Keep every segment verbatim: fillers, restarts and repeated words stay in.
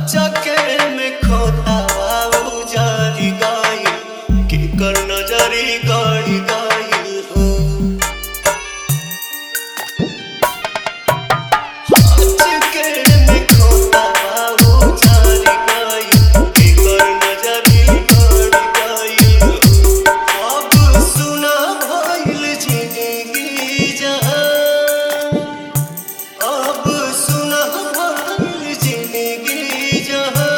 चके में खोता बाबू जारी गाई के कर नजरी गाड़ी गाई हो चके में खोता बाबू जारी गाई के कर नजरी गाड़ी गाई हो अब सुना भइल जिंदगी जहां अब सुना भइल जिंदगी जहां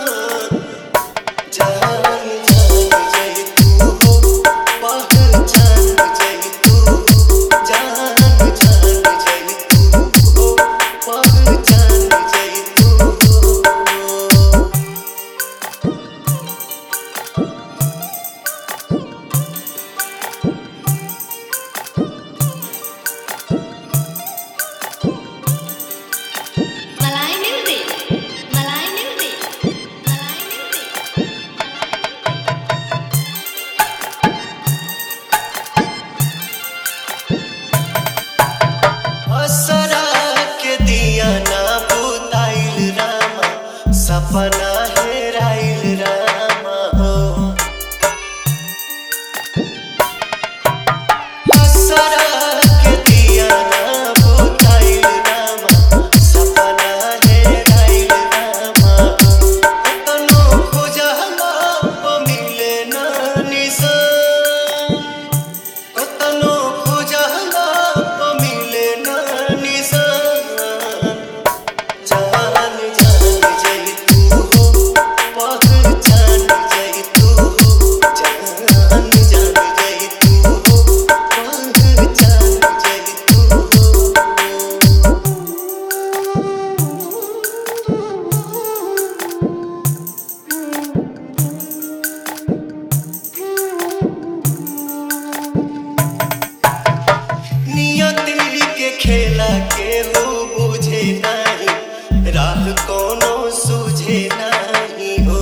जान जान जाई तू हो पहचान जाई तू जान जान जाई तू हो पहचान जाई तू Malay music, Malay music, Malay music. असरा के दिया ना बुताइल रामा सपना हेराइल रामा हो असरा के दिया ना बुताइल रामा सपना हेराइल रामा हो तनो खोजला प मिले ना निशान कतनो खोजला प मिले ना निशान जान जान जाई तू हो पहचान जाई तू हो जान जान जाई तू हो पहचान जाई तू हो नियति के खेला के हो बुझे नहीं राह कोनो सूझे नहीं हो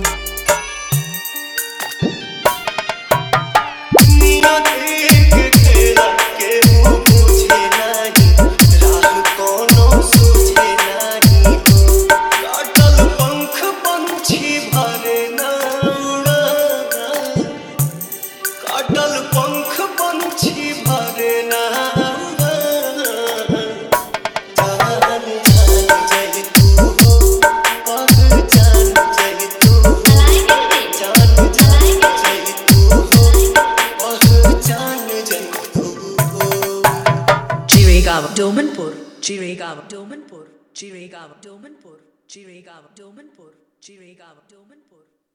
नियति के खेला के हो बुझे नहीं राह कोनो सूझे नहीं हो काटल पंख पंछी भरे ना उड़ान काटल पंख पंछी भरे ना जान जान जाई तू हो पहचान जाई तू हो Malay music, जान जान जाई तू हो पहचान जाई तू हो Chiragawa, Domanpur, Chiragawa, Domanpur, Chiragawa, Domanpur, Chiragawa, Domanpur, Chiragawa, Domanpur.